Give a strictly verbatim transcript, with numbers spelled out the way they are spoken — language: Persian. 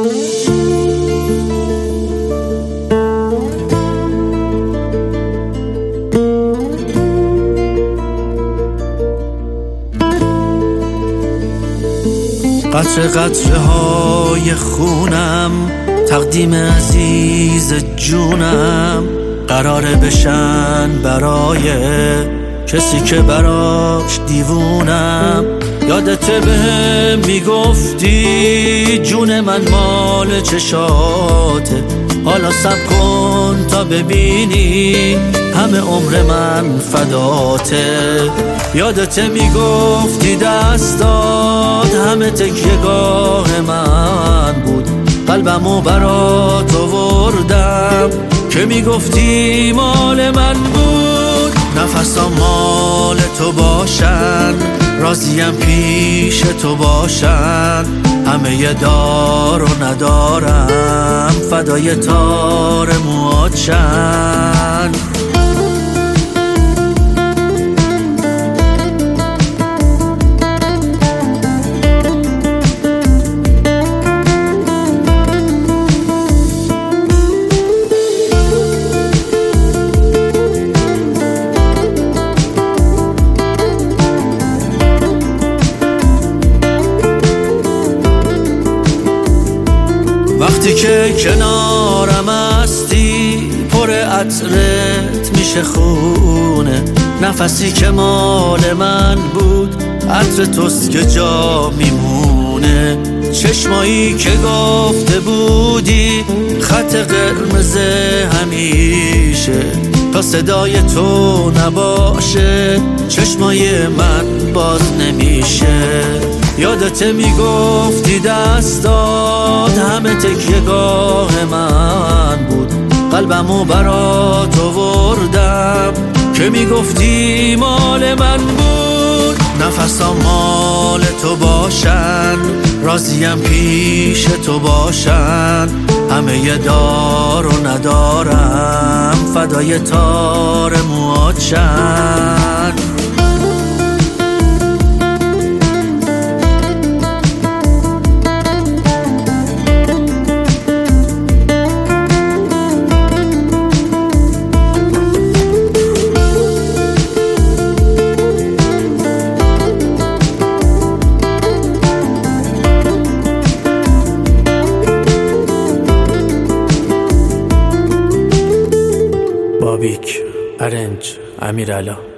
قطره قطره های خونم تقدیم عزیز جونم قراره بشن برای کسی که براش دیوونم. یادت بهم میگفتی جون من مال چشاته، حالا صبر کن تا ببینی همه عمر من فداته. یادت میگفتی دستات همه تکیه‌گاه من بود، قلبمو برات آوردم که میگفتی مال من بود. نفسام مال تو باشن، راضیم پیش تو باشن، همه ی دار و ندارم فدای تار موهات شن. وقتی که کنارم هستی پر عطرت میشه خونه، نفسی که مال من بود عطر توست که جا میمونه. چشمایی که گفته بودی خط قرمز همیشه، تا صدای تو نباشه چشمای من باز نمیشه. یادت میگفتی دستات همه تکیه‌گاه من بود، قلبمو برات آوردم که میگفتی مال من بود. نفسام مال تو باشن، راضیم پیش تو باشن، همه ی دار و ندارم فدای تار موهات شن. بابیک، ارنج، امیرعلا.